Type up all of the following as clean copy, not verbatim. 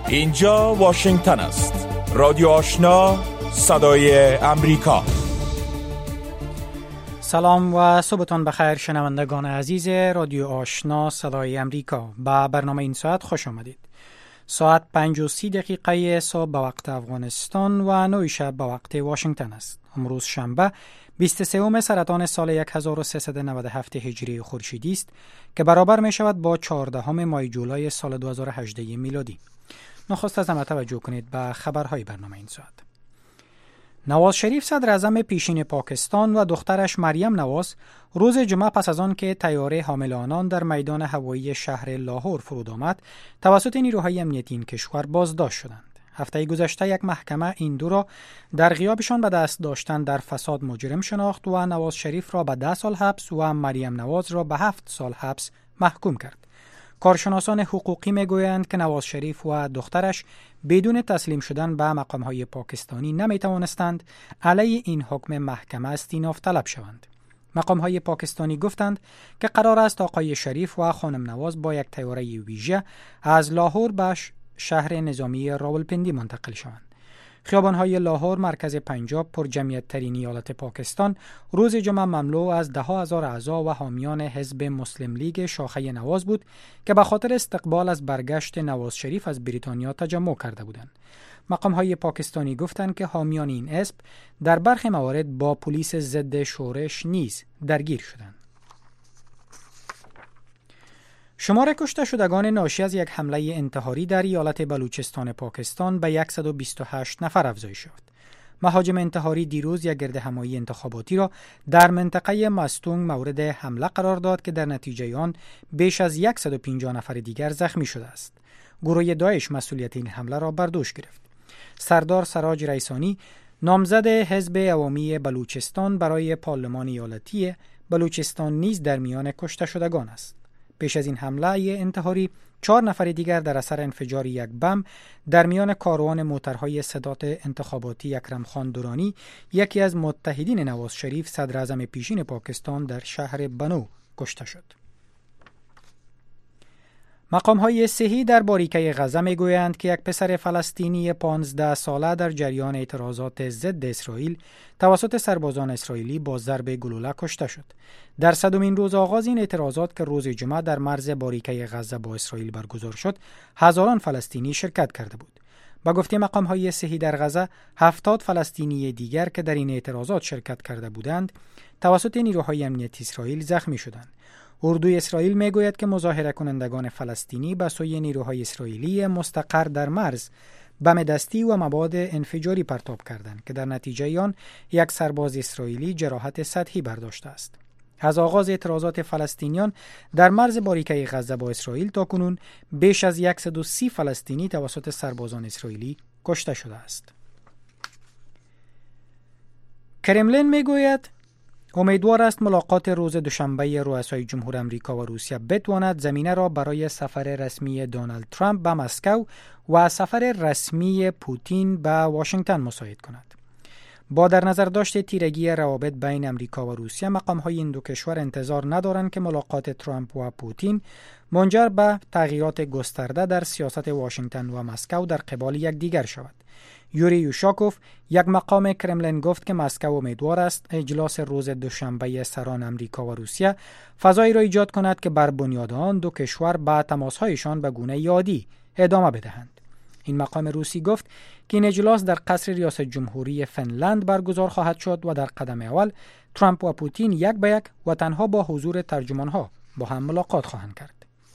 اینجا واشنگتن است. رادیو آشنا، صدای امریکا. سلام و صبحتان بخیر شنوندگان عزیز رادیو آشنا صدای امریکا. به برنامه این ساعت خوش آمدید. ساعت 5:30 صبح به وقت افغانستان و 9 شب به وقت واشنگتن است. امروز شنبه 23 سرطان سال 1397 هجری خورشیدی است که برابر می شود با 14 ماه جولای سال 2018 میلادی. نخست از همه توجه کنید به خبرهای برنامه این ساعت. نواز شریف صدر اعظم پیشین پاکستان و دخترش مریم نواز روز جمعه پس از آن که طیاره حامل آنان در میدان هوایی شهر لاهور فرود آمد توسط نیروهای امنیتی این کشور بازداشت شدند. هفته گذشته یک محکمه این دو را در غیابشان به دست داشتن در فساد مجرم شناخت و نواز شریف را به 10 سال حبس و مریم نواز را به 7 سال حبس محکوم کرد. کارشناسان حقوقی میگویند که نواز شریف و دخترش بدون تسلیم شدن به مقامهای پاکستانی نمیتوانستند علیه این حکم محکمه استیناف طلب شوند. مقامهای پاکستانی گفتند که قرار است آقای شریف و خانم نواز با یک طیاره ویژه از لاهور به شهر نظامی راولپندی منتقل شوند. خیابان‌های لاهور مرکز پنجاب پر جمعیت ترین ایالت پاکستان روز جمعه مملو از 10,000 اعضا و حامیان حزب مسلم لیگ شاخه نواز بود که به خاطر استقبال از برگشت نواز شریف از بریتانیا تجمع کرده بودند. مقام‌های پاکستانی گفتند که حامیان این حزب در برخی موارد با پلیس ضد شورش نیز درگیر شدند. شمار کشته شدگان ناشی از یک حمله انتحاری در ایالت بلوچستان پاکستان به 128 نفر افزایش یافت. مهاجم انتحاری دیروز یک گردهمایی انتخاباتی را در منطقه مستونگ مورد حمله قرار داد که در نتیجه آن بیش از 150 نفر دیگر زخمی شده است. گروه داعش مسئولیت این حمله را بر دوش گرفت. سردار سراج رئیسانی نامزد حزب عوامی بلوچستان برای پارلمان ایالتی بلوچستان نیز در میان کشته شدگان است. پیش از این حمله انتحاری 4 نفر دیگر در اثر انفجار یک بم در میان کاروان موترهای سادات انتخاباتی اکرم خان دورانی یکی از متحدین نواز شریف صدر اعظم پیشین پاکستان در شهر بنو کشته شد. مقام‌های صحی در باریکه غزه می‌گویند که یک پسر فلسطینی 15 ساله در جریان اعتراضات ضد اسرائیل توسط سربازان اسرائیلی با ضرب گلوله کشته شد. در 100مین روز آغاز این اعتراضات که روز جمعه در مرز باریکه غزه با اسرائیل برگزار شد، هزاران فلسطینی شرکت کرده بود. با گفته مقام‌های صحی در غزه، 70 فلسطینی دیگر که در این اعتراضات شرکت کرده بودند، توسط نیروهای امنیتی اسرائیل زخمی شدند. اردوی اسرائیل میگوید که مظاهره کنندگان فلسطینی به سوی نیروهای اسرائیلی مستقر در مرز بم دستی و مواد انفجاری پرتاب کردند که در نتیجه آن یک سرباز اسرائیلی جراحت سطحی برداشته است. از آغاز اعتراضات فلسطینیان در مرز باریکه غزه با اسرائیل تاکنون بیش از 130 فلسطینی توسط سربازان اسرائیلی کشته شده است. کرملین میگوید امیدوار است ملاقات روز دوشنبه رؤسای جمهور امریکا و روسیه بتواند زمینه را برای سفر رسمی دونالد ترامپ به مسکو و سفر رسمی پوتین به واشنگتن مساعد کند. با در نظر داشت تیرگی روابط بین امریکا و روسیه، مقام‌های این دو کشور انتظار ندارند که ملاقات ترامپ و پوتین منجر به تغییرات گسترده در سیاست واشنگتن و مسکو در قبال یکدیگر شود. یوری یوشاکوف، یک مقام کرملین، گفت که مسکو امیدوار است اجلاس روز دوشنبه سران امریکا و روسیه فضایی را ایجاد کند که بر بنیاد آن دو کشور به تماس‌هایشان به گونه عادی ادامه بدهند. این مقام روسی گفت که این اجلاس در قصر ریاست جمهوری فنلند برگزار خواهد شد و در قدم اول ترامپ و پوتین یک به یک و تنها با حضور ترجمان‌ها با هم ملاقات خواهند کرد.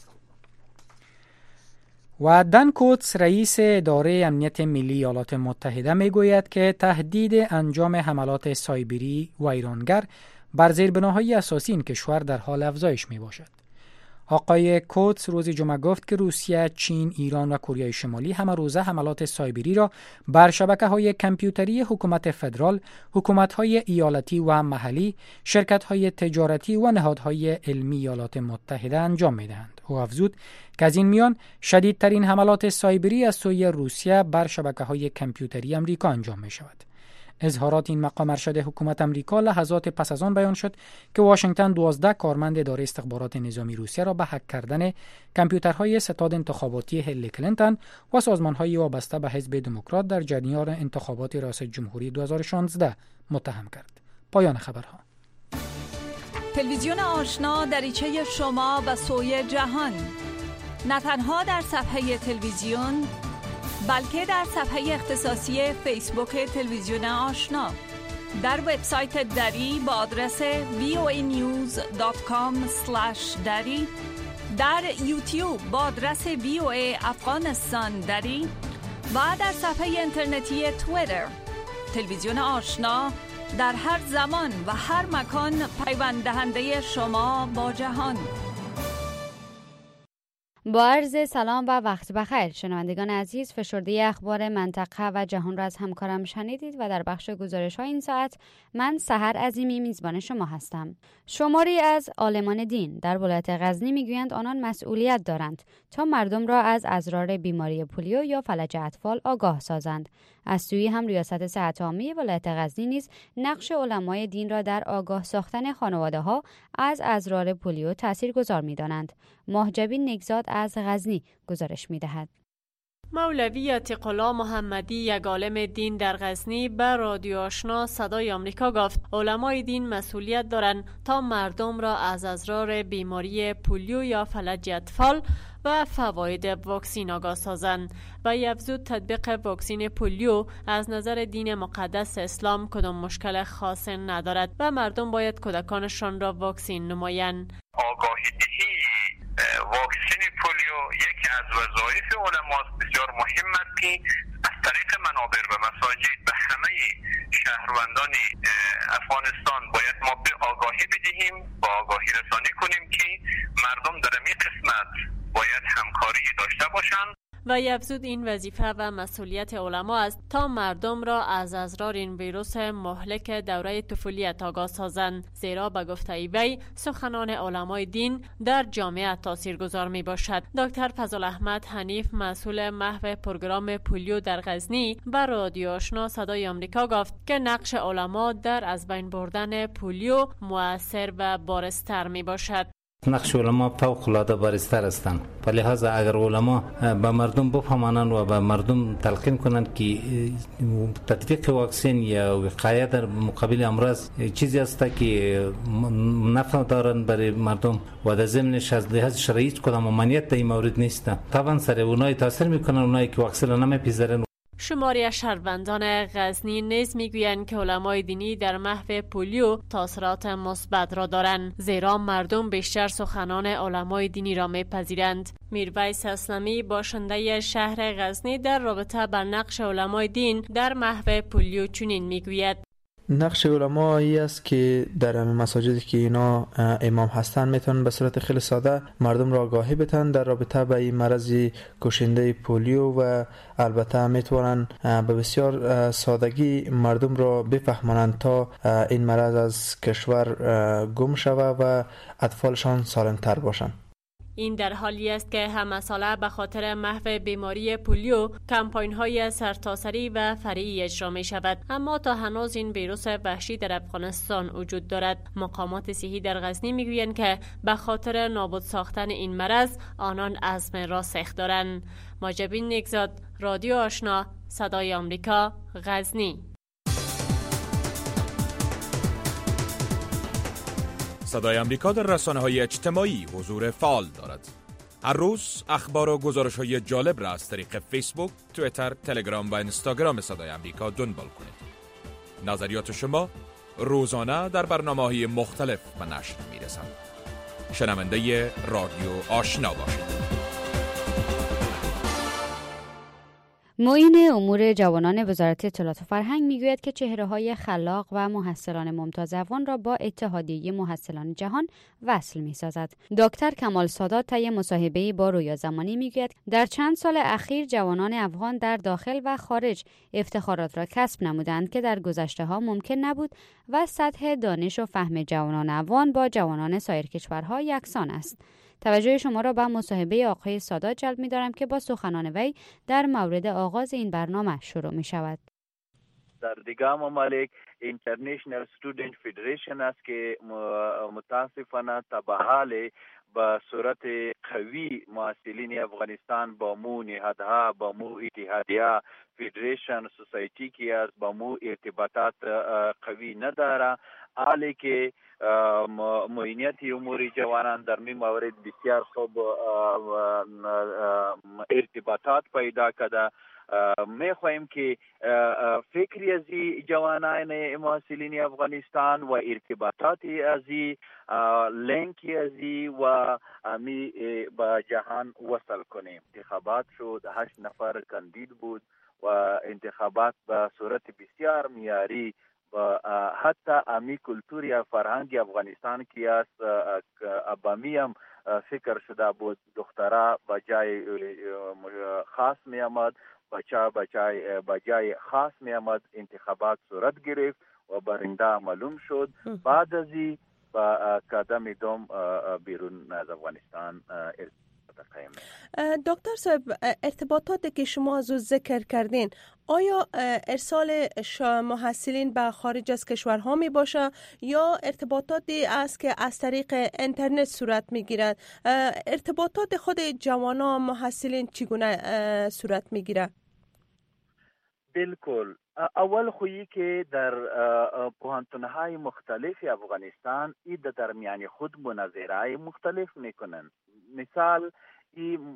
و دن کوتس، رئیس اداره امنیت ملی ایالات متحده، میگوید که تهدید انجام حملات سایبری و ایرانگر بر زیربناهای اساسی این کشور در حال افزایش می باشد. آقای کوتس روز جمعه گفت که روسیه، چین، ایران و کره شمالی همه روزه حملات سایبری را بر شبکه‌های کامپیوتری حکومت فدرال، حکومت‌های ایالتی و محلی، شرکت‌های تجارتی و نهادهای علمی ایالات متحده انجام می‌دهند. او افزود که از این میان شدیدترین حملات سایبری از سوی روسیه بر شبکه‌های کامپیوتری امریکا انجام می‌شود. اظهارات این مقام ارشد حکومت امریکا لحظات پس از آن بیان شد که واشنگتن 12 کارمند اداره استخبارات نظامی روسیه را به هک کردن کامپیوترهای ستاد انتخاباتی هیلاری کلینتون و سازمان‌های وابسته به حزب دموکرات در جریان انتخابات ریاست جمهوری 2016 متهم کرد. پایان خبرها. تلویزیون آشنا دریچه شما به سوی جهان، نه تنها در صفحه تلویزیون بلکه در صفحه اختصاصی فیسبوک تلویزیون آشنا، در وبسایت دری با آدرس voanews.com/dari، در یوتیوب با آدرس VOA افغانستان دری و در صفحه اینترنتی توییتر. تلویزیون آشنا در هر زمان و هر مکان پیوند دهنده شما با جهان. با عرض سلام و وقت بخیر شنوندگان عزیز، فشرده اخبار منطقه و جهان را از همکارم شنیدید و در بخش گزارش‌های این ساعت من سحر عظیمی میزبان شما هستم. شماری از عالمان دین در ولایت غزنی میگویند آنان مسئولیت دارند تا مردم را از اضرار بیماری پولیو یا فلج اطفال آگاه سازند. از سوی هم ریاست صحت عامه ولایت غزنی نیز نقش علمای دین را در آگاه ساختن خانواده‌ها از اضرار پولیو تاثیرگذار می‌دانند. ماهجبین نگزاد از غزنی گزارش می‌دهد. مولوی عتیق الله محمدی، یک عالم دین در غزنی، به رادیو آشنا صدای آمریکا گفت علمای دین مسئولیت دارند تا مردم را از اضرار بیماری پولیو یا فلج اطفال و فواید واکسین آگاه سازند و افزود تطبیق واکسین پولیو از نظر دین مقدس اسلام کدام مشکل خاص ندارد و مردم باید کودکانشان را واکسین نمایند. آگاهی دهی واکسین پولیو یکی از وظایف علماست بسیار مهم است که از طریق منابر و مساجد به همه شهروندان افغانستان باید ما به آگاهی بدهیم، با آگاهی رسانی کنیم که مردم در این قسمت باید همکاری داشته باشند. و افزود این وظیفه و مسئولیت علما است تا مردم را از اضرار این ویروس مهلک دوره طفولیت آگاه سازند، زیرا به گفته وی سخنان علمای دین در جامعه تاثیرگذار می باشد. دکتر فضل احمد حنیف، مسئول محو پروگرام پولیو در غزنی، به رادیو آشنا صدای آمریکا گفت که نقش علما در از بین بردن پولیو مؤثر و بارزتر می باشد. نقش علما فوق العاده بارزتر هستند. به لحاظ اگر علما به مردم بفهمانند و به مردم تلقین کنند که تطبیق واکسن یا وقایه در مقابل امراض چیزی است که نفع دارند برای مردم و در ضمنش از لحاظ شرعی کدام ممانعت در این مورد نیست. طبعا سر اونایی تاثیر میکنن اونایی که واکسن نمیپذیرند. شماری از شهروندان غزنی نیز میگویند که علمای دینی در محو پولیو تاثیرات مثبت را دارند، زیرا مردم بیشتر سخنان علمای دینی را میپذیرند. میرویس اسلامی، باشنده شهر غزنی، در رابطه با نقش علمای دین در محو پولیو چنین میگوید: نقش علما ای است که در مساجدی که اینا امام هستن میتونن به صورت خیلی ساده مردم را آگاهی بدن در رابطه با این مرض کشنده پولیو و البته میتونن به بسیار سادگی مردم را بفهمانند تا این مرض از کشور گم شود و اطفالشان سالمتر باشند. این در حالی است که همه ساله به خاطر محو بیماری پولیو کمپاین‌های سرتاسری و فرعی اجرا می شود، اما تا هنوز این ویروس وحشی در افغانستان وجود دارد. مقامات صحی در غزنی میگویند که به خاطر نابود ساختن این مرض آنان عزم راسخ دارند. ماجبین نگزاد، رادیو آشنا، صدای آمریکا، غزنی. صدای آمریکا در رسانه‌های اجتماعی حضور فعال دارد. هر روز اخبار و گزارش‌های جالب را از طریق فیسبوک، توییتر، تلگرام و اینستاگرام صدای آمریکا دنبال کنید. نظریات شما روزانه در برنامه‌های مختلف به نشر می‌رسند. شنونده رادیو آشنا باشید. معین امور جوانان وزارت اطلاعات و فرهنگ میگوید که چهره‌های خلاق و محصلان ممتاز افغان را با اتحادیه محصلان جهان وصل می‌سازد. دکتر کمال سادات طی مصاحبه‌ای با رویا زمانی میگوید در چند سال اخیر جوانان افغان در داخل و خارج افتخارات را کسب نمودند که در گذشته‌ها ممکن نبود و سطح دانش و فهم جوانان افغان با جوانان سایر کشورها یکسان است. توجه شما را به مصاحبه آقای سادات جلب می‌دارم که با سخنان وی در مورد آغاز این برنامه شروع می‌شود. در دیگر ممالک اینترنشنال استودنت فدریشن است که متاسفانه تا به حال به صورت قوی محصلین افغانستان با مو نهادها، با مو اتحادیه فدریشن سوسایتی که است با مو ارتباطات قوی نداره. حالی که معینیت امور جوانان در این مورد بسیار خوب ارتباطات پیدا کرده. می خواهیم که فکری از جوانان محصلین افغانستان و ارتباطاتی از لینکی از و امی با جهان وصل کنیم. انتخابات شد، 8 نفر کاندید بود و انتخابات به صورت بسیار معیاری و حتی امی کلتور یا فرهنگ افغانستان کی است ابامی هم فکر شده بود دخترها با جای خاص می آمد، بچه خاص می آمد. انتخابات صورت گرفت و برنده معلوم شد. بعد از این با قدم دوم بیرون از افغانستان دکتر صاحب، ارتباطاتی که شما از او ذکر کردین، آیا ارسال محصلین به خارج از کشورها می باشه یا ارتباطاتی است که از طریق اینترنت صورت می گیرد؟ ارتباطات خود جوانان محصلین چگونه صورت می گیرد؟ بالکل. اول خویی که در پوهنتون‌های مختلف افغانستان این در میان خود مناظره‌های مختلف میکنن. مثال این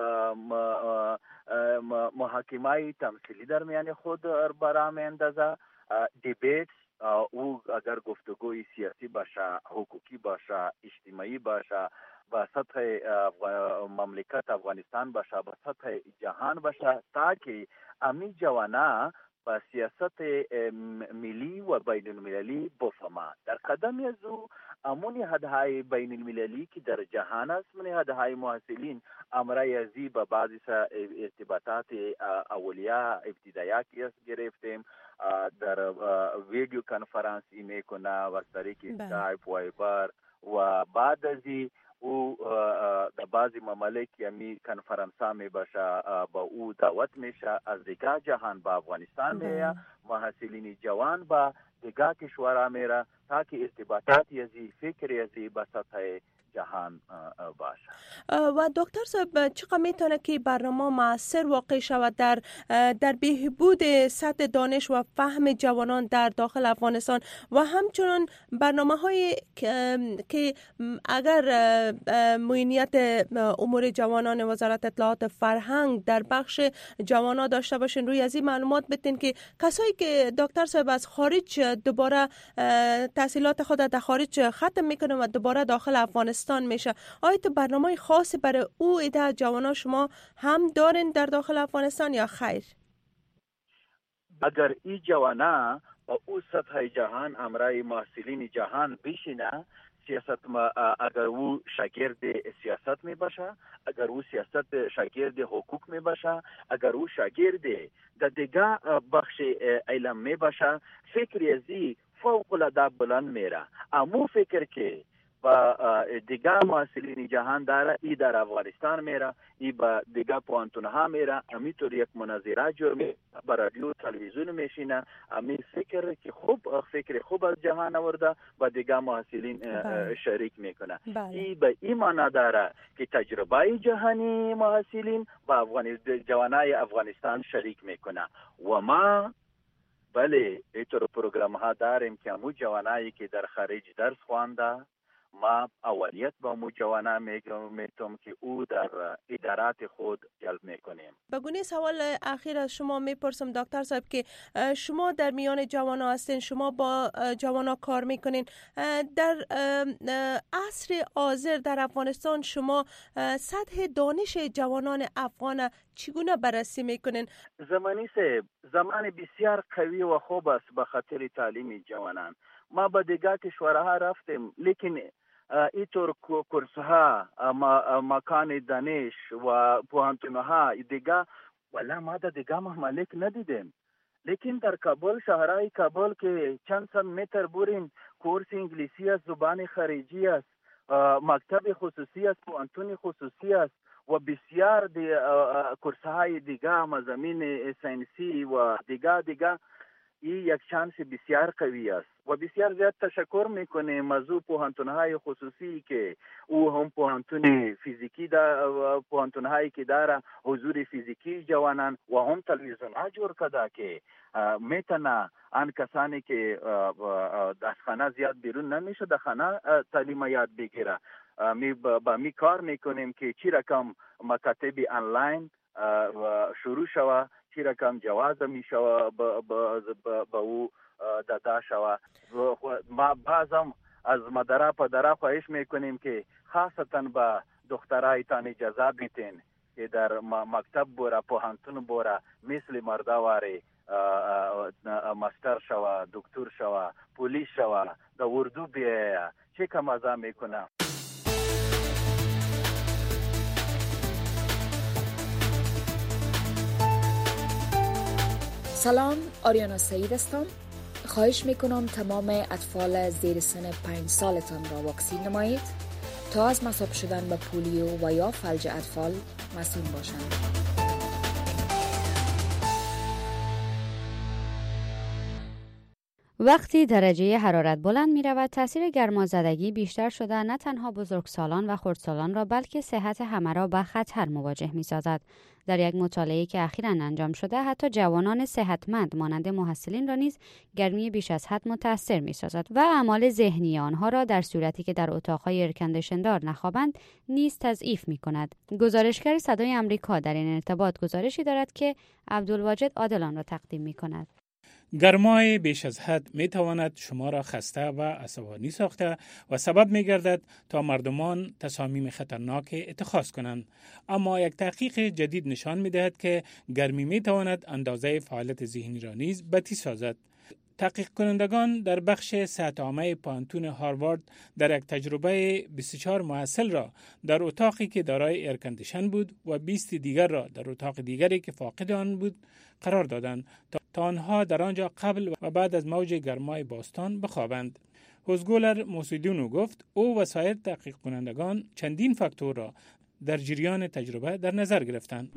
محاکمه تمثیلی در میان خود برام اندازه دیبیت او اگر گفتگوی سیاسی باشه، حقوقی باشه، اجتماعی باشه، با سطح مملکت افغانستان باشه، با سطح جهان باشه، تاکه امی جوانا با سیاست ملی و بین المللی بفهمه. در قدم از او امون نهادهای بین المللی که در جهان است، نهادهای محصلین امرای ازی با بعضی ارتباطات اولیه ابتدایی که گرفتیم، در ویدیو کنفرانسی میکنه و طریق اسکایپ وایبر و بعد ازی او در بعضی ممالک یمی کنفرانسا می باشه با او دعوت میشه از دیگر جهان با افغانستان میه، محصلین جوان با دیگر کشورها میره تاکه ارتباطاتی ازی فکری ازی با سطح جهان باشه. و دکتر صاحب، چقدر میتونه که برنامه مؤثر واقع شود در بهبود سطح دانش و فهم جوانان در داخل افغانستان و همچنان برنامه هایی که اگر معینیت امور جوانان وزارت اطلاعات فرهنگ در بخش جوانان داشته باشین، روی از این معلومات بتین که کسایی که دکتر صاحب از خارج دوباره تحصیلات خود در خارج ختم میکنه و دوباره داخل افغانستان میشه، آیا تو برنامه خاصی برای او ایده جوانان شما هم دارین در داخل افغانستان یا خیر؟ اگر این جوانا با او سطح جهان امرای محصلین جهان بشینه، سیاست اگر او شاگرد سیاست می باشه، اگر او سیاست شاگرد حقوق می باشه، اگر او شاگرد در دیگه بخش علم می باشه، فکری ازی فوق العاده بلند میره. امو فکر که با دیگر محصلین جهان داره، ای در افغانستان میره، ای با دیگر پوهنتون‌ها میره، همینطور یک مناظره جور میره، با رادیو تلویزیون میشینه، همین فکر که فکر خوب از جهان آورده با دیگر محصلین شریک میکنه. ای به این معنا داره که تجربه جهانی محصلین با جوانای افغانستان شریک میکنه و ما بله اینطور پروگرام ها داریم که همون جوانایی که در خارج درس خوانده، ما اولیت با مو جوانا میتونم که او در ادارات خود جلب میکنیم. بگونه سوال اخیر از شما میپرسم دکتر صاحب که شما در میان جوانا هستین، شما با جوانا کار میکنین، در عصر حاضر در افغانستان شما سطح دانش جوانان افغان چگونه بررسی میکنین؟ زمان بسیار قوی و خوب است به خاطر تعلیم جوانان. ما به دیگر کشورها رفتیم، لیکن اینطور کورسها، مکان دانش و پوهنتونها دیگر ولی ما در دیگر ممالک ندیدیم. لیکن در کابل، شهرهای کابل که چند صد متر برین کورس انگلیسی است، زبان خارجی است، مکتب خصوصی است، پوهنتون خصوصی است و بسیار کورسهای دیگر مضامین ساینسی و دیگر این یک شانس بسیار قوی است و بسیار زیاد تشکر میکنیم از پوهنتون‌های خصوصی که او هم پوهنتون فیزیکی و پوهنتون‌هایی که داره حضور فیزیکی جوانان و هم تلویزیون‌ها جور کرده که میتونه آن کسانی که از خانه زیاد بیرون نمیشه در خانه تعلیم یاد بگیره. می کار میکنیم که چی رقم مکاتب آنلاین شروع شوه، چی رقم جواز می شوه با او داده شوه. ما بعضم از مادر پدر خواهش میکنیم که خاصتا با دخترایتان اجازه بیتین که در مکتب بوره، پوهنتون بوره، مثل مردواری مستر شوه، دکتر شوه، پولیس شوه، در اردو بیایه، چه که مزه میکنه. سلام، آریانا سعید هستم. خواهش میکنم تمام اطفال زیر سن 5 سالتان را واکسین نمایید تا از مصاب شدن به پولیو و یا فلج اطفال مسئول باشند. وقتی درجه حرارت بلند می رود، تاثیر گرمازدگی بیشتر شده نه تنها بزرگسالان و خردسالان را بلکه صحت همه را با خطر مواجه می سازد. در یک مطالعه که اخیراً انجام شده، حتی جوانان صحتمند مانند محصلین را نیز گرمی بیش از حد متاثر می سازد و اعمال ذهنی آنها را در صورتی که در اتاقهای ایرکندیشندار نخوابند نیز تضعیف می کند. گزارشگر صدای آمریکا در این ارتباط گزارشی دارد که عبدالواجد عادل را تقدیم می کند. گرمای بیش از حد می تواند شما را خسته و عصبانی ساخته و سبب می گردد تا مردمان تصامیم خطرناک اتخاذ کنند. اما یک تحقیق جدید نشان می دهد که گرمی می تواند اندازه فعالیت ذهنی را نیز بطی سازد. تحقیق کنندگان در بخش صحت عامه پوهنتون هاروارد در یک تجربه 24 محصل را در اتاقی که دارای ایرکندیشن بود و 20 دیگر را در اتاق دیگری که فاقد آن بود قرار دادند تا آنها در آنجا قبل و بعد از موج گرمای باستان بخوابند. هوزگولر موسیدونو گفت او و سایر تحقیق کنندگان چندین فاکتور را در جریان تجربه در نظر گرفتند.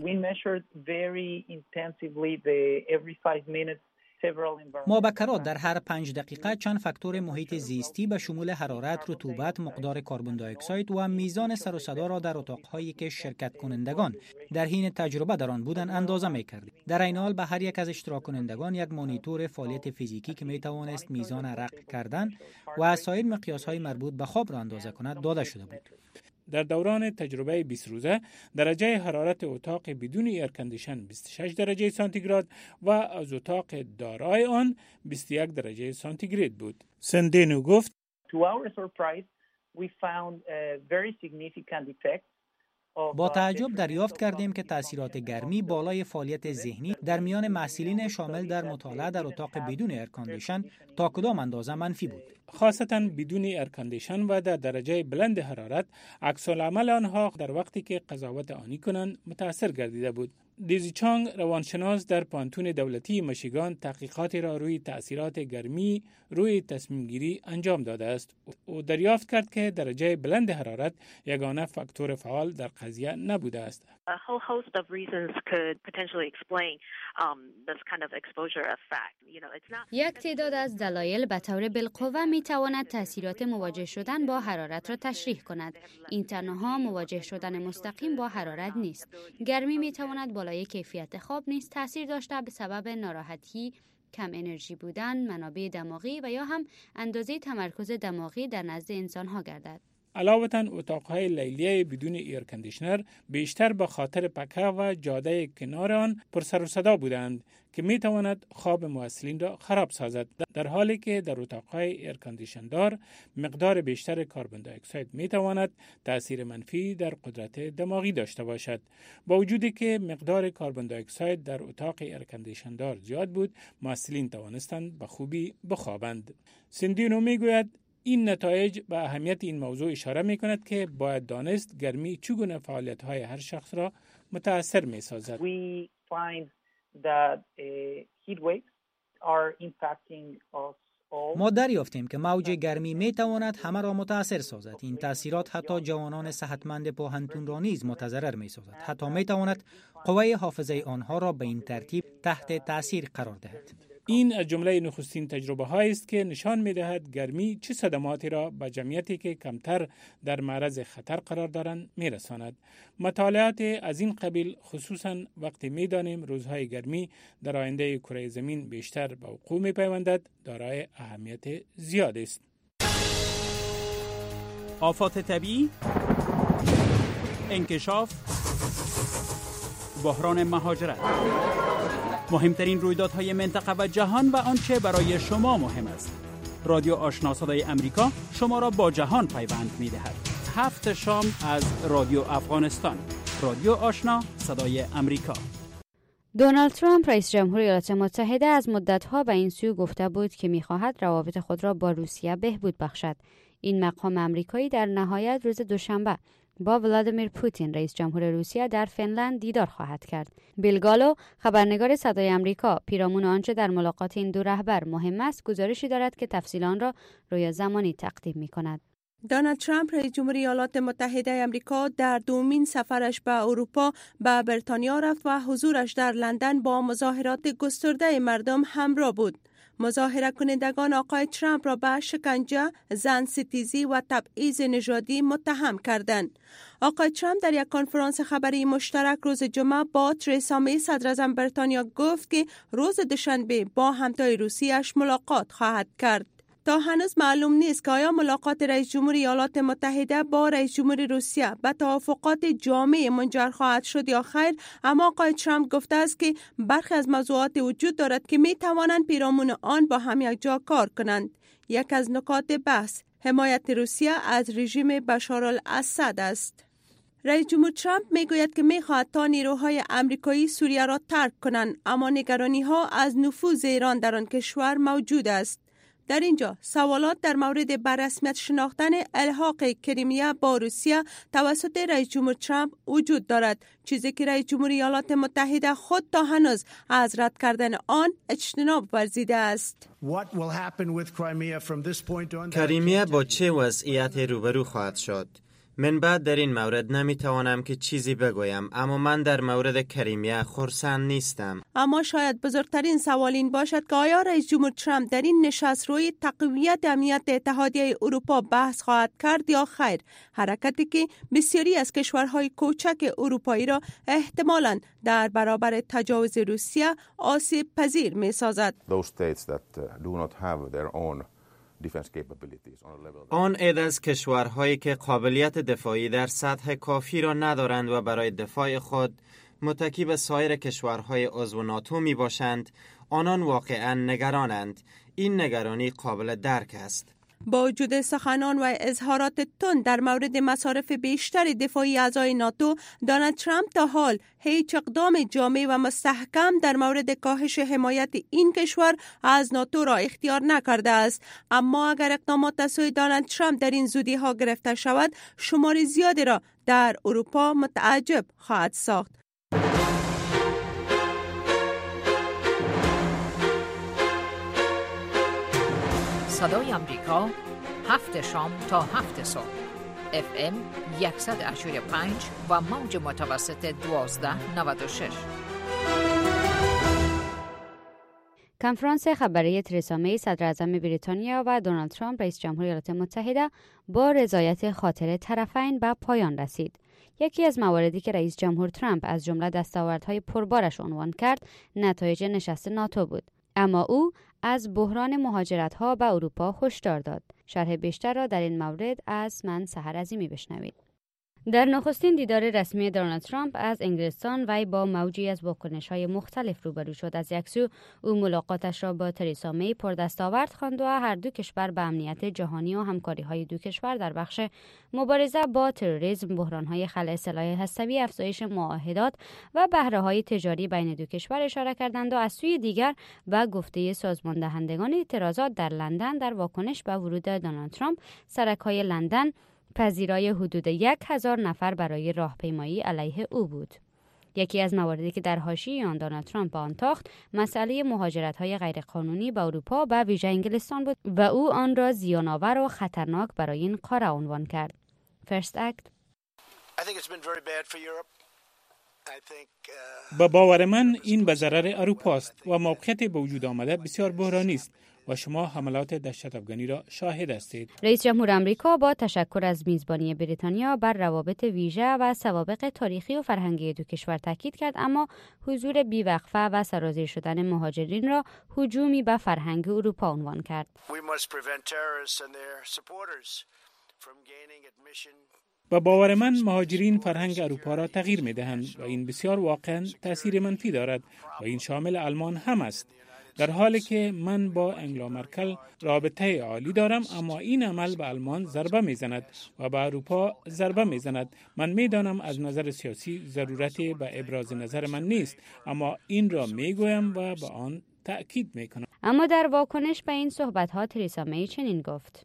ما به کرات در هر 5 دقیقه چند فاکتور محیط زیستی به شمول حرارت، رطوبت، مقدار کربن دی اکساید و میزان سر و صدا را در اتاق‌هایی که شرکت کنندگان در حین تجربه در آن بودند اندازه می‌کردیم. در این حال به هر یک از اشتراک کنندگان یک مانیتور فعالیت فیزیکی که می‌توانست میزان عرق کردن و سایر مقیاس‌های مربوط به خواب را اندازه کند داده شده بود. در دوران تجربه 20 روزه درجه حرارت اتاق بدون ایرکندیشن 26 درجه سانتیگراد و از اتاق دارای آن 21 درجه سانتیگراد بود. سندینو گفت To our surprise, we found a very significant effect. با تعجب دریافت کردیم که تاثیرات گرمی بالای فعالیت ذهنی در میان محصلین شامل در مطالعه در اتاق بدون ایرکندیشن تا کدام اندازه منفی بود. خاصتاً بدون ایرکندیشن و در درجه بلند حرارت عکس العمل آنها در وقتی که قضاوت آنی کنند متاثر گردیده بود. دیزی چانگ روانشناس در پوهنتون دولتی میشیگان تحقیقاتی را روی تأثیرات گرمی روی تصمیم گیری انجام داده است. او دریافت کرد که درجه بلند حرارت یگانه فاکتور فعال در قضیه نبوده است. A whole host of reasons could potentially explain this kind of exposure effect. یک تعداد از دلایل به طور بالقوه می تواند تاثیرات مواجه شدن با حرارت را تشریح کند. این تنها مواجه شدن مستقیم با حرارت نیست. گرمی می تواند بالای کیفیت خواب نیز تاثیر داشته به سبب ناراحتی، کم انرژی بودن، منابع دماغی و یا هم اندازه تمرکز دماغی در نزد انسان ها گردد. علاوه اتاقهای لیلیه بدون ایرکندیشنر بیشتر به خاطر پکه و جاده کنار آن پر سر و صدا بودند که می تواند خواب محصلین را خراب سازد، در حالی که در اتاقهای ایرکندیشندار مقدار بیشتر کربن دی اکساید می تواند تأثیر منفی در قدرت دماغی داشته باشد. با وجودی که مقدار کربن دی اکساید در اتاق ایرکندیشندار زیاد بود، محصلین توانستند به خوبی بخوابند. سندینو می گوید این نتایج به اهمیت این موضوع اشاره می کند که باید دانست گرمی چگونه فعالیت‌های هر شخص را متاثر می سازد. We find that heat waves are impacting us all. ما دریافتیم که موج گرمی می تواند همه را متاثر سازد. این تاثیرات حتی جوانان صحتمند پوهنتون را نیز متضرر می سازد. حتی می تواند قوه حافظه آنها را به این ترتیب تحت تاثیر قرار دهد. این از جمله نخستین تجربه هایی است که نشان می‌دهد گرمی چه صدماتی را به جمعیتی که کمتر در معرض خطر قرار دارند می‌رساند. مطالعات از این قبیل خصوصاً وقتی می‌دانیم روزهای گرمی در آینده کره زمین بیشتر به وقوع می‌پیوندد دارای اهمیت زیاد است. آفات طبیعی، انکشاف، بحران مهاجرت، مهمترین رویدادهای منطقه و جهان و آنچه برای شما مهم است. رادیو آشنا صدای امریکا شما را با جهان پیوند می‌دهد. 7 شام از رادیو افغانستان. رادیو آشنا صدای امریکا. دونالد ترامپ رئیس جمهور ایالات متحده از مدت‌ها به این سو گفته بود که می‌خواهد روابط خود را با روسیه بهبود بخشد. این مقام امریکایی در نهایت روز دوشنبه با ولادیمیر پوتین رئیس جمهور روسیه در فنلند دیدار خواهد کرد. بیل گالو خبرنگار صدای امریکا پیرامون آنچه در ملاقات این دو رهبر مهم است گزارشی دارد که تفصیل آن را روی زمانی تقدیم می‌کند. دونالد ترامپ رئیس جمهور ایالات متحده آمریکا در دومین سفرش به اروپا به بریتانیا رفت و حضورش در لندن با مظاهرات گسترده مردم همراه بود. مظاهره کنندگان آقای ترامپ را به شکنجه، زن ستیزی و تبعیض نژادی متهم کردند. آقای ترامپ در یک کنفرانس خبری مشترک روز جمعه با ترسا می صدر اعظم بریتانیا گفت که روز دوشنبه با همتای روسیه‌اش ملاقات خواهد کرد. تا هنوز معلوم نیست که آیا ملاقات رئیس جمهور ایالات متحده با رئیس جمهور روسیه به توافقات جامع منجر خواهد شد یا خیر، اما آقای ترامپ گفته است که برخی از موضوعات وجود دارد که می توانند پیرامون آن با هم یک جا کار کنند. یک از نکات بحث حمایت روسیه از رژیم بشارالاسد است. رئیس جمهور ترامپ میگوید که میخواهد تا نیروهای آمریکایی سوریه را ترک کنند، اما نگرانی ها از نفوذ ایران در آن کشور موجود است. در اینجا سوالات در مورد بررسمیت شناختن الحاق کریمیا با روسیه توسط رئیس جمهور ترامپ وجود دارد، چیزی که رئیس جمهور ایالات متحده خود تا هنوز از رد کردن آن اجتناب ورزیده است. کریمیا با چه وضعیتی روبرو خواهد شد؟ من بعد در این مورد نمیتوانم که چیزی بگویم، اما من در مورد کریمیا خرسند نیستم. اما شاید بزرگترین سوال این باشد که آیا رئیس جمهور ترامپ در این نشست روی تقویت امنیت اتحادیه اروپا بحث خواهد کرد یا خیر، حرکتی که بسیاری از کشورهای کوچک اروپایی را احتمالاً در برابر تجاوز روسیه آسیب پذیر می سازد. آن عده از کشورهایی که قابلیت دفاعی در سطح کافی را ندارند و برای دفاع خود متکی به سایر کشورهای عضو ناتو می باشند، آنان واقعا نگرانند. این نگرانی قابل درک است. با وجود سخنان و اظهارات تند در مورد مصارف بیشتر دفاعی اعضای ناتو، دونالد ترامپ تا حال هیچ اقدام جامع و مستحکم در مورد کاهش حمایت این کشور از ناتو را اختیار نکرده است. اما اگر اقدامات از سوی دونالد ترامپ در این زودی ها گرفته شود، شمار زیادی را در اروپا متعجب خواهد ساخت. صدای امریکا 7 شام تا 7 صبح FM 100.5 و موج متوسط 1296. کنفرانس خبری ترسا می صدر اعظم بریتانیا و دونالد ترامپ رئیس جمهور ایالات متحده با رضایت خاطر طرفین به پایان رسید. یکی از مواردی که رئیس جمهور ترامپ از جمله دستاوردهای پربارش عنوان کرد، نتایج نشست ناتو بود. اما او از بحران مهاجرت‌ها به اروپا هشدار داد. شرح بیشتر را در این مورد از من سحر عظیمی بشنوید. در نخستین دیدار رسمی دونالد ترامپ از انگلستان وی با موجی از واکنش‌های مختلف روبرو شد. از یک سو او ملاقاتش را با ترسا می پردستاورد خواند و هر دو کشور به امنیت جهانی و همکاری‌های دو کشور در بخش مبارزه با تروریسم، بحران‌های خلأ سلاح هسته‌ای، افزایش معاهدات و بهره‌های تجاری بین دو کشور اشاره کردند و از سوی دیگر به گفته سازمان دهندگان اعتراضات در لندن در واکنش به ورود دونالد ترامپ، سرک‌های لندن پذیرای حدود 1000 نفر برای راهپیمایی علیه او بود. یکی از مواردی که در حاشیه آن دونالد ترامپ آن تاخت، مسئله مهاجرت‌های غیرقانونی به اروپا و ویژه انگلستان بود و او آن را زیان‌آور و خطرناک برای این قاره عنوان کرد. First Act. I think it's been very bad for Europe. با باور من این به ضرر اروپا است و موقعیت به وجود آمده بسیار بحرانی است و شما حملات دهشت افغانی را شاهد هستید. رئیس جمهور آمریکا با تشکر از میزبانی بریتانیا بر روابط ویژه و سوابق تاریخی و فرهنگی دو کشور تاکید کرد، اما حضور بیوقفه و سرازیر شدن مهاجرین را هجومی به فرهنگ اروپا عنوان کرد. با باور من مهاجرین فرهنگ اروپا را تغییر می‌دهند و این بسیار واقعاً تأثیر منفی دارد و این شامل آلمان هم است. در حالی که من با انگلا مرکل رابطه عالی دارم، اما این عمل به آلمان ضربه میزند و به اروپا ضربه میزند. من میدانم از نظر سیاسی ضرورتی به ابراز نظر من نیست، اما این را میگویم و به آن تأکید میکنم. اما در واکنش به این صحبت‌ها تریسا می چنین گفت: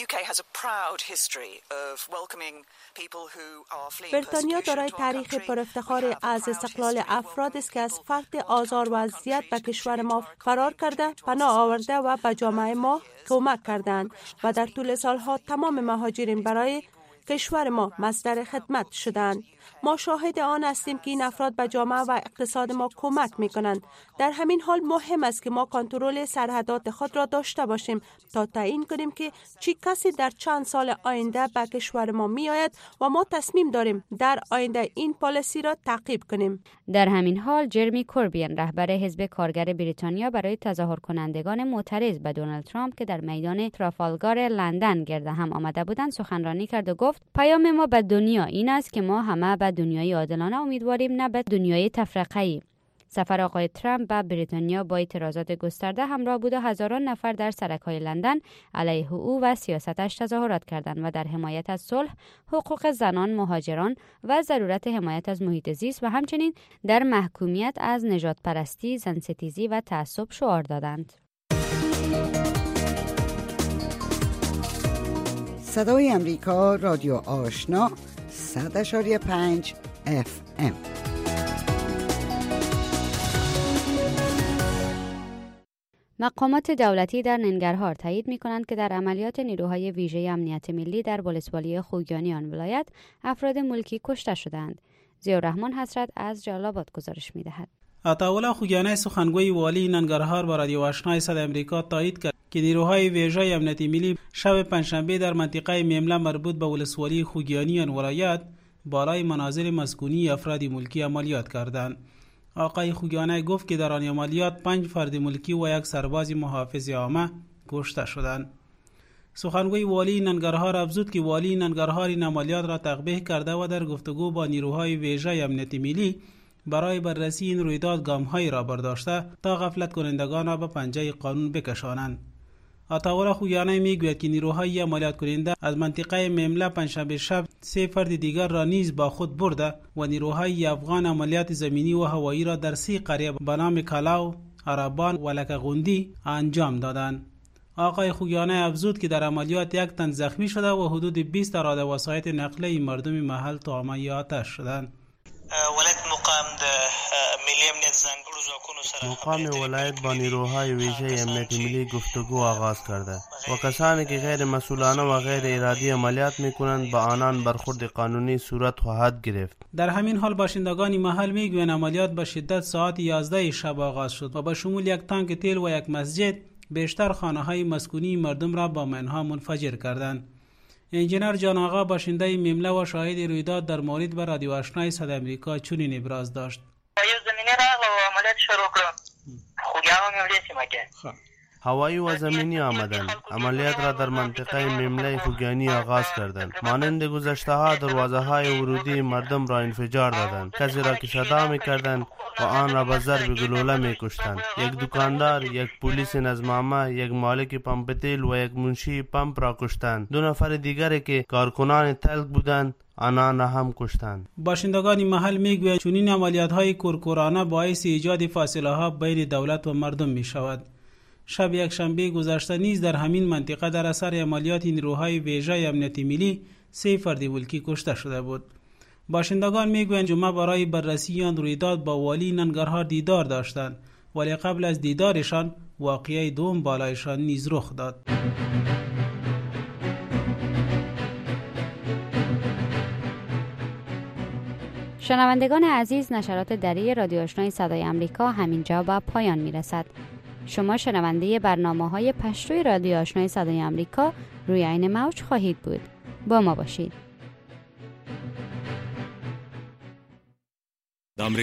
بریتانیا دارای تاریخ پر افتخار از استقلال افرادی است که از فرط آزار و اذیت به کشور ما فرار کرده، پناه آورده و به جامعه ما کمک کردند و در طول سالها تمام مهاجرین برای کشور ما مصدر خدمت شدند. ما شاهد آن هستیم که این افراد به جامعه و اقتصاد ما کمک می کنند. در همین حال مهم است که ما کنترل سرحدات خود را داشته باشیم تا تعیین کنیم که چه کسی در چند سال آینده به کشور ما می آید و ما تصمیم داریم در آینده این پالیسی را تعقیب کنیم. در همین حال جرمی کوربین رهبر حزب کارگر بریتانیا برای تظاهر کنندگان معترض به دونالد ترامپ که در میدان ترافالگار لندن گرد هم آمده بودند سخنرانی کرد و گفت: پیام ما به دنیا این است که ما همه به دنیای عادلانه امیدواریم، نه به دنیای تفرقه‌ای. سفر آقای ترامپ به بریتانیا با اعتراضات گسترده همراه بود و هزاران نفر در سرک‌های لندن علیه او و سیاستش تظاهرات کردند و در حمایت از صلح، حقوق زنان، مهاجران و ضرورت حمایت از محیط زیست و همچنین در محکومیت از نژاد پرستی، زن‌ستیزی و تعصب شعار دادند. صدای امریکا، رادیو آشنا، 100.5 FM. مقامات دولتی در ننگرهار تایید می‌کنند که در عملیات نیروهای ویژه امنیت ملی در ولسوالی خوگیانی آن ولایت افراد ملکی کشته شدند. ضیاءالرحمن حسرت از جلال آباد گزارش می‌دهد. عطاالله خوگیانی سخنگوی والی ننگرهار با رادیو آشنای صدای امریکا تایید کرد که نیروهای ویژه امنیتی ملی شب پنجشنبه در منطقه میمله مربوط به ولسوالی خوگیانی آن ولایت بالای منازل مسکونی افراد ملکی عملیات کردند. آقای خوگیانی گفت که در آن عملیات 5 فرد ملکی و 1 سرباز محافظ عامه کشته شدند. سخنگوی والی ننگرهار افزود که والی ننگرهار این عملیات را تقبیح کرده و در گفتگو با نیروهای ویژه امنیتی ملی برای بررسی این رویداد گام‌هایی را برداشته تا غفلت کنندگان را به پنجه قانون بکشانند. عطاالله خوگیانی میگوید که نیروهای عملیات کننده از منطقه میمله پنجشنبه شب 3 فرد دیگر را نیز با خود برده و نیروهای افغان عملیات زمینی و هوایی را در 3 قریه به نام کلاو، عربان و لکه‌غوندی انجام دادند. آقای خوگیانی افزود که در عملیات 1 تن زخمی شده و حدود 20 اراده وسایط نقلیه مردم محل طعمه یا آتش شدند. مقام ولایت با نیروهای ویژه امنیتی ملی گفتگو آغاز کرده و کسانی که غیر مسئولانه و غیر ارادی عملیات میکنند با آنان برخورد قانونی صورت خواهد گرفت. در همین حال باشندگان محل میگویند عملیات به شدت ساعت 11 شب آغاز شد و با شمول 1 تانک تیل و 1 مسجد بیشتر خانه‌های مسکونی مردم را با منها منفجر کردند. انجینر جان آقا باشنده میمله و شاهد رویداد در مورد به رادیو آشنای صدای امریکا چنین ابراز داشت. زمینی را و عملیات شروع کردم. خوگیان میرسیم که هوایی و زمینی آمدند. عملیات را در منطقه میمله خوگیانی آغاز کردند. مانند گذشته ها دروازه های ورودی مردم را انفجار دادند. کسی را که صدا میکردند و آن را به ضرب گلوله میکشتند. 1 دکاندار، 1 پلیس نظامه، 1 مالک پمپ تیل و 1 منشی پمپ را کشتند. 2 نفر دیگری که کارکنان تلک بودند آنان را هم کشتند. باشندگان محل میگویند چنین عملیات‌های کورکورانه باعث ایجاد فاصله‌ها بین دولت و مردم میشود. شب یکشنبه گذشته نیز در همین منطقه در اثر عملیات نیروهای ویژه امنیتی ملی 3 فرد ملکی کشته شده بود. باشندگان میگویند جمعه برای بررسی آن رویداد با والی ننگرهار دیدار داشتند، ولی قبل از دیدارشان واقعه دوم بالایشان نیز رخ داد. شنوندگان عزیز، نشرات دری رادیو آشنای صدای آمریکا همینجا به پایان میرسد. شما شنونده برنامه‌های پشتوی رادیو آشنای صدای آمریکا روی عین موج خواهید بود. با ما باشید.